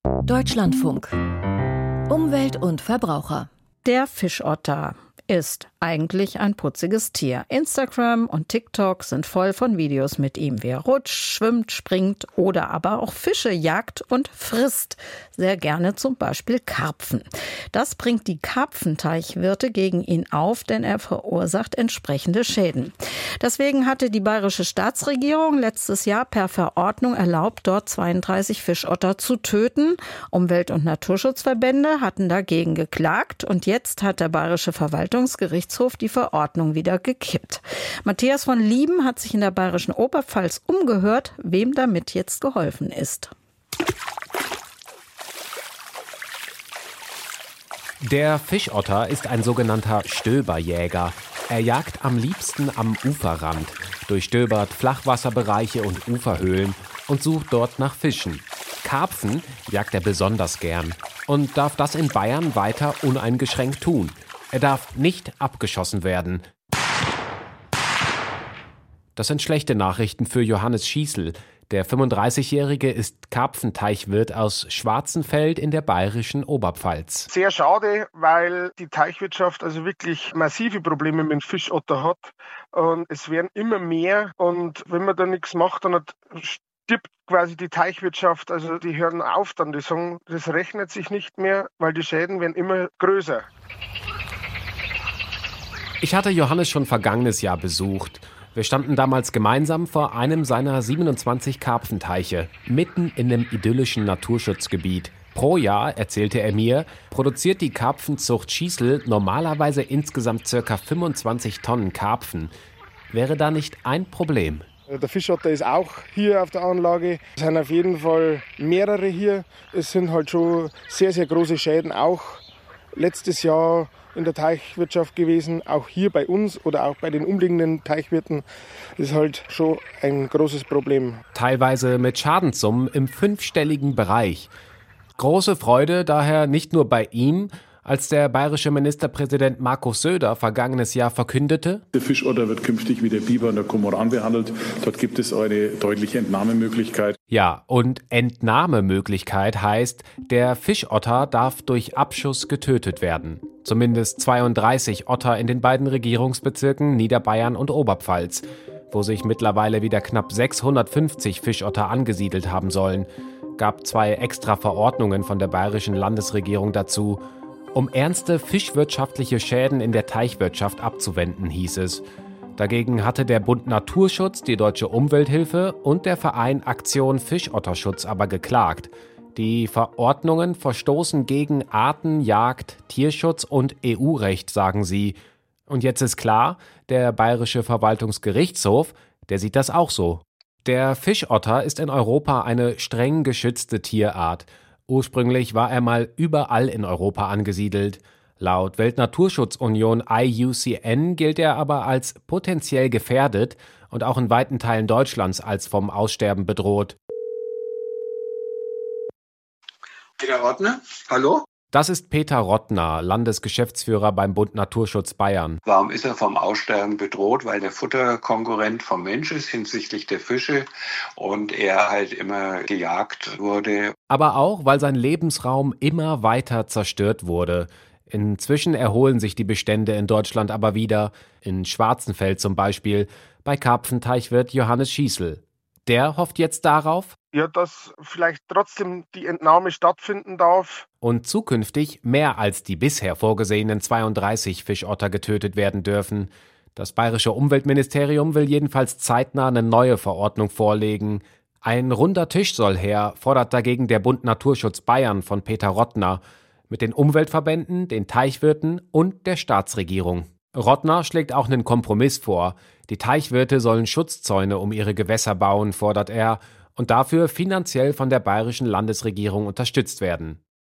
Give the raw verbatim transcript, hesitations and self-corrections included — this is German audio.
Deutschlandfunk. Umwelt und Verbraucher. Der Fischotter ist eigentlich ein putziges Tier. Instagram und TikTok sind voll von Videos mit ihm, wie er rutscht, schwimmt, springt oder aber auch Fische jagt und frisst. Sehr gerne zum Beispiel Karpfen. Das bringt die Karpfenteichwirte gegen ihn auf, denn er verursacht entsprechende Schäden. Deswegen hatte die bayerische Staatsregierung letztes Jahr per Verordnung erlaubt, dort zweiunddreißig Fischotter zu töten. Umwelt- und Naturschutzverbände hatten dagegen geklagt und jetzt hat der bayerische Verwaltungsgerichtshof die Verordnung wieder gekippt. Matthias von Lieben hat sich in der bayerischen Oberpfalz umgehört, wem damit jetzt geholfen ist. Der Fischotter ist ein sogenannter Stöberjäger. Er jagt am liebsten am Uferrand, durchstöbert Flachwasserbereiche und Uferhöhlen und sucht dort nach Fischen. Karpfen jagt er besonders gern und darf das in Bayern weiter uneingeschränkt tun. Er darf nicht abgeschossen werden. Das sind schlechte Nachrichten für Johannes Schießl. Der fünfunddreißigjährige ist Karpfenteichwirt aus Schwarzenfeld in der bayerischen Oberpfalz. Sehr schade, weil die Teichwirtschaft also wirklich massive Probleme mit dem Fischotter hat. Und es werden immer mehr. Und wenn man da nichts macht, dann stirbt quasi die Teichwirtschaft. Also die hören auf dann. Die sagen, das rechnet sich nicht mehr, weil die Schäden werden immer größer. Ich hatte Johannes schon vergangenes Jahr besucht. Wir standen damals gemeinsam vor einem seiner siebenundzwanzig Karpfenteiche, mitten in einem idyllischen Naturschutzgebiet. Pro Jahr, erzählte er mir, produziert die Karpfenzucht Schießl normalerweise insgesamt ca. fünfundzwanzig Tonnen Karpfen. Wäre da nicht ein Problem? Der Fischotter ist auch hier auf der Anlage. Es sind auf jeden Fall mehrere hier. Es sind halt schon sehr, sehr große Schäden auch letztes Jahr in der Teichwirtschaft gewesen, auch hier bei uns oder auch bei den umliegenden Teichwirten. Das ist halt schon ein großes Problem. Teilweise mit Schadenssummen im fünfstelligen Bereich. Große Freude daher nicht nur bei ihm, als der bayerische Ministerpräsident Markus Söder vergangenes Jahr verkündete: Der Fischotter wird künftig wie der Biber und der Kormoran behandelt. Dort gibt es eine deutliche Entnahmemöglichkeit. Ja, und Entnahmemöglichkeit heißt, der Fischotter darf durch Abschuss getötet werden. Zumindest zweiunddreißig Otter in den beiden Regierungsbezirken Niederbayern und Oberpfalz, wo sich mittlerweile wieder knapp sechshundertfünfzig Fischotter angesiedelt haben sollen. Gab zwei extra Verordnungen von der bayerischen Landesregierung dazu. Um ernste fischwirtschaftliche Schäden in der Teichwirtschaft abzuwenden, hieß es. Dagegen hatte der Bund Naturschutz, die Deutsche Umwelthilfe und der Verein Aktion Fischotterschutz aber geklagt. Die Verordnungen verstoßen gegen Arten-, Jagd-, Tierschutz und E U-Recht, sagen sie. Und jetzt ist klar, der bayerische Verwaltungsgerichtshof, der sieht das auch so. Der Fischotter ist in Europa eine streng geschützte Tierart. Ursprünglich war er mal überall in Europa angesiedelt. Laut Weltnaturschutzunion I U C N gilt er aber als potenziell gefährdet und auch in weiten Teilen Deutschlands als vom Aussterben bedroht. Peter Rottner, hallo? Das ist Peter Rottner, Landesgeschäftsführer beim Bund Naturschutz Bayern. Warum ist er vom Aussterben bedroht? Weil der Futterkonkurrent vom Mensch ist hinsichtlich der Fische und er halt immer gejagt wurde. Aber auch, weil sein Lebensraum immer weiter zerstört wurde. Inzwischen erholen sich die Bestände in Deutschland aber wieder. In Schwarzenfeld zum Beispiel, bei Karpfenteichwirt Johannes Schießl. Der hofft jetzt darauf, ja, dass vielleicht trotzdem die Entnahme stattfinden darf. Und zukünftig mehr als die bisher vorgesehenen zweiunddreißig Fischotter getötet werden dürfen. Das bayerische Umweltministerium will jedenfalls zeitnah eine neue Verordnung vorlegen. Ein runder Tisch soll her, fordert dagegen der Bund Naturschutz Bayern von Peter Rottner mit den Umweltverbänden, den Teichwirten und der Staatsregierung. Rottner schlägt auch einen Kompromiss vor. Die Teichwirte sollen Schutzzäune um ihre Gewässer bauen, fordert er, und dafür finanziell von der bayerischen Landesregierung unterstützt werden.